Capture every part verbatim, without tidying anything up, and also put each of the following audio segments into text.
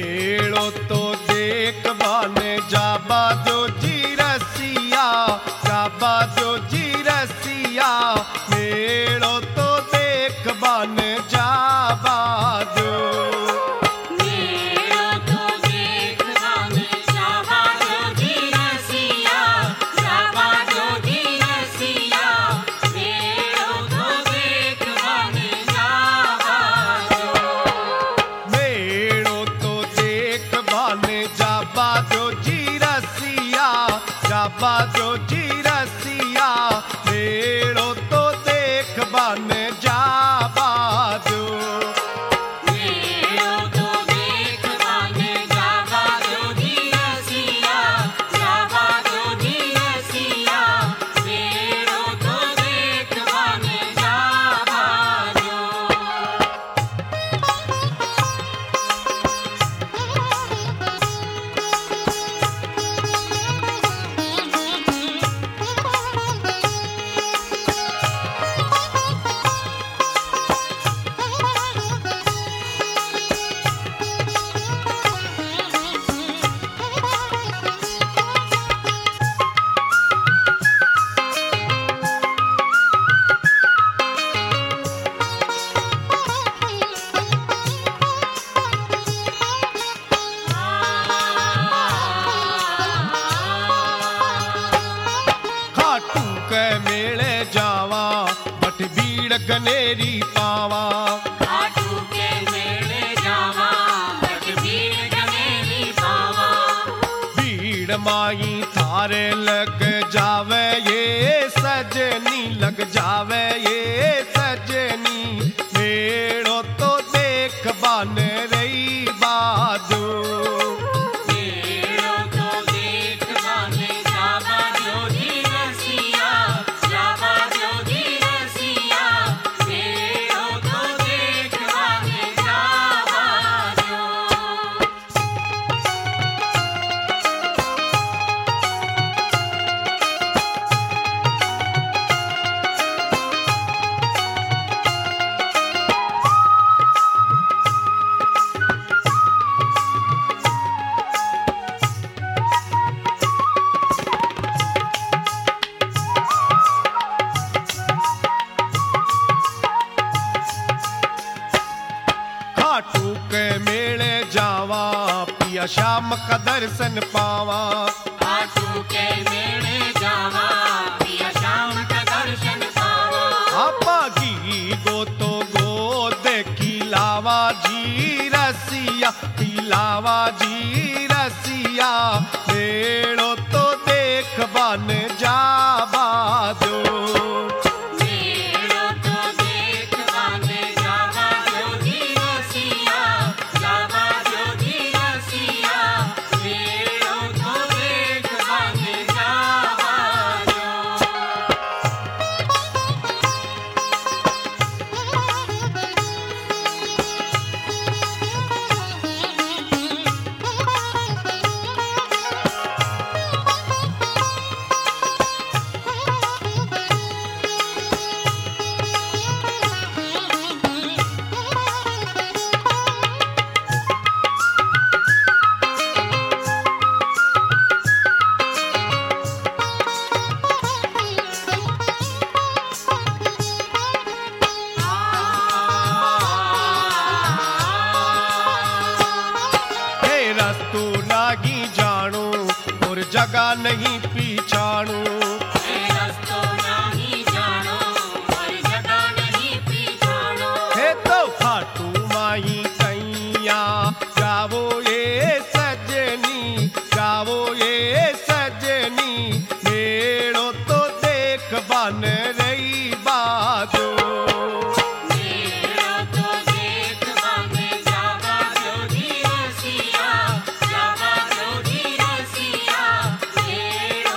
मेड़ो तो देख बाने जाबा जो जी रसिया, जाबा जो जी रसिया, मेड़ो तो देख बाने जाबा जो। जाबा जो जी रसिया, मेड़ो तो देख बन जाबा जो। मेड़ो तो देख बन जाबा जो जी रसिया, जाबा जो जी रसिया, मेड़ो तो देख बन जाबा जो। मेले जावा बट भीड़ गनेरी पावा, खाटू के मेले जावा बट भीड़ गनेरी पावा। भीड़ माई थारे लग जावे ये सजनी, लग जावे ये सजनी, मेड़ो तो देख बन रही बाजू। खाटू के मेले जावा पिया श्याम का दर्शन पावा, खाटू के मेले जावा पिया श्याम का दर्शन पावा। आपा की गो तो गोद खिलावा जी रसिया, खिलावा जी रसिया, मेड़ो तो देख बन जाबा जो। रस्तू नागी जानो और जगह नहीं पीछाणू, रस्तो नहीं जानो और जगह नहीं पीछाणो। हे तो खाटू माई कैया जावो ये सजनी, जावो ये सजनी, मेड़ो तो देख बन रही बाजो। मेड़ो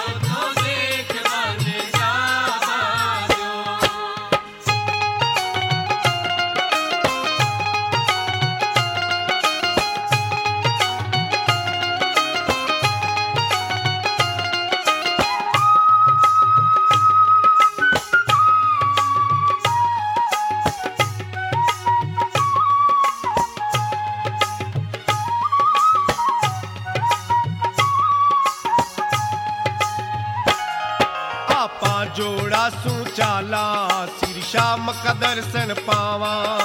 श्याम का दर्शन पावा।